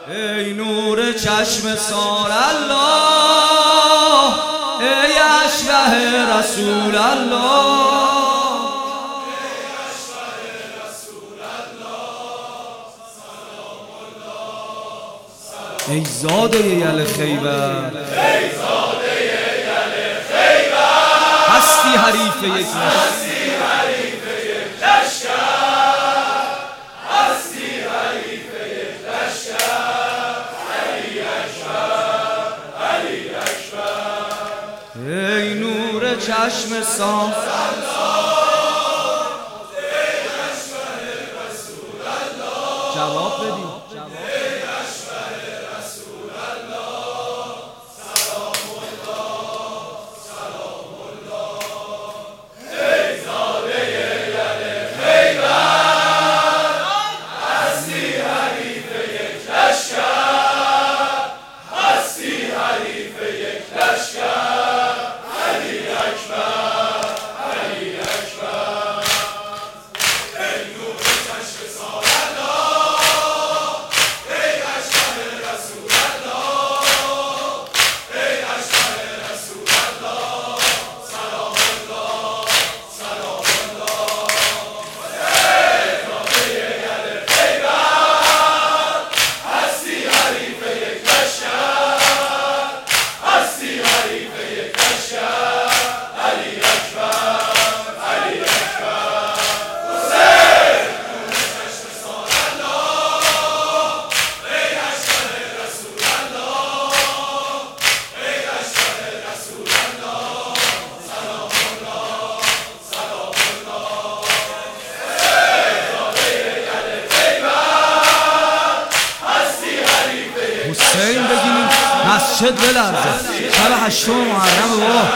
ای نور چشم سار الله، ای اشبه رسول الله، ای زاده یل خیبر، ای زاده یل خیبر، هستی حریف یک لشکر، هستی حریف یک لشکر، علی اکبر، علی اکبر. ای نور چشم سار جواب بدید. حسین بگیم مسجد بلرزه، شب 8 محرم بابا.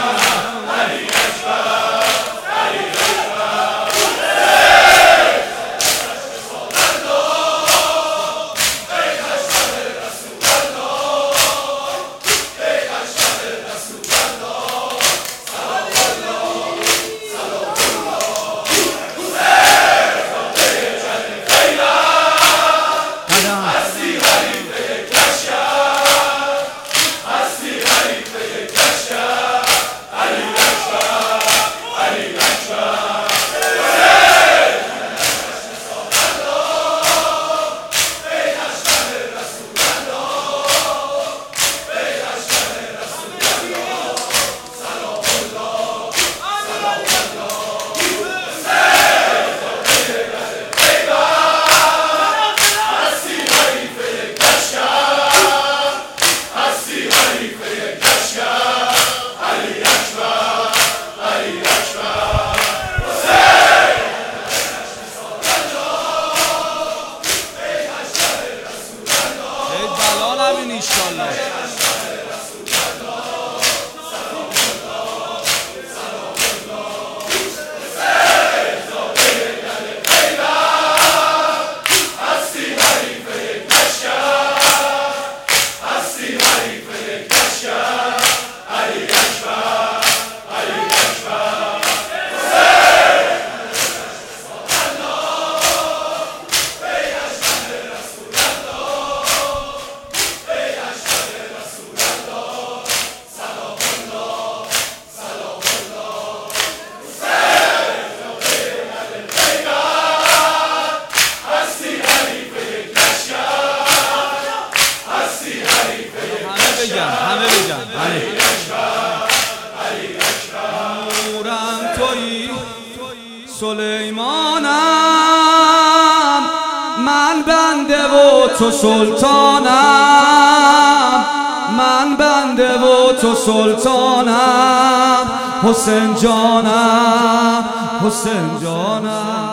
همه بگن نورم تویی سلیمانم، من بنده و تو سلطانم، من بنده و تو سلطانم، حسین جانم، حسین جانم.